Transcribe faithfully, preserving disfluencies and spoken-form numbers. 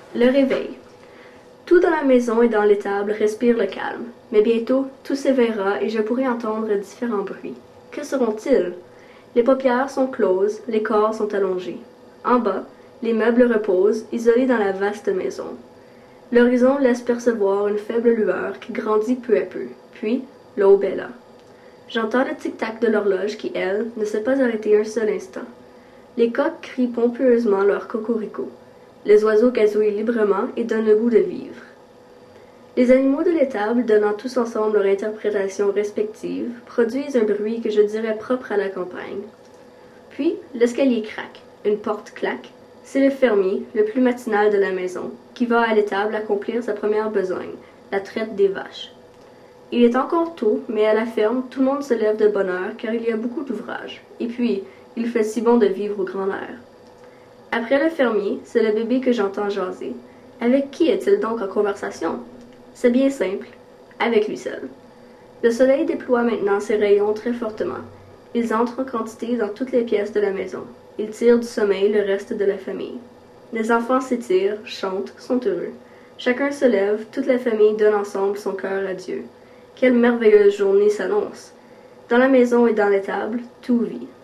Le réveil. Tout dans la maison et dans l'étable respire le calme, mais bientôt tout s'éveillera et je pourrai entendre différents bruits. Que seront-ils? Les paupières sont closes, les corps sont allongés. En bas, les meubles reposent, isolés dans la vaste maison. L'horizon laisse percevoir une faible lueur qui grandit peu à peu, puis l'aube est là. J'entends le tic-tac de l'horloge qui, elle, ne s'est pas arrêtée un seul instant. Les coqs crient pompeusement leur cocorico. Les oiseaux gazouillent librement et donnent le goût de vivre. Les animaux de l'étable, donnant tous ensemble leur interprétation respective, produisent un bruit que je dirais propre à la campagne. Puis, l'escalier craque, une porte claque. C'est le fermier, le plus matinal de la maison, qui va à l'étable accomplir sa première besogne, la traite des vaches. Il est encore tôt, mais à la ferme, tout le monde se lève de bonne heure car il y a beaucoup d'ouvrages. Et puis, il fait si bon de vivre au grand air. Après le fermier, c'est le bébé que j'entends jaser. Avec qui est-il donc en conversation? C'est bien simple, avec lui seul. Le soleil déploie maintenant ses rayons très fortement. Ils entrent en quantité dans toutes les pièces de la maison. Ils tirent du sommeil le reste de la famille. Les enfants s'étirent, chantent, sont heureux. Chacun se lève, toute la famille donne ensemble son cœur à Dieu. Quelle merveilleuse journée s'annonce! Dans la maison et dans l'étable, tout vit.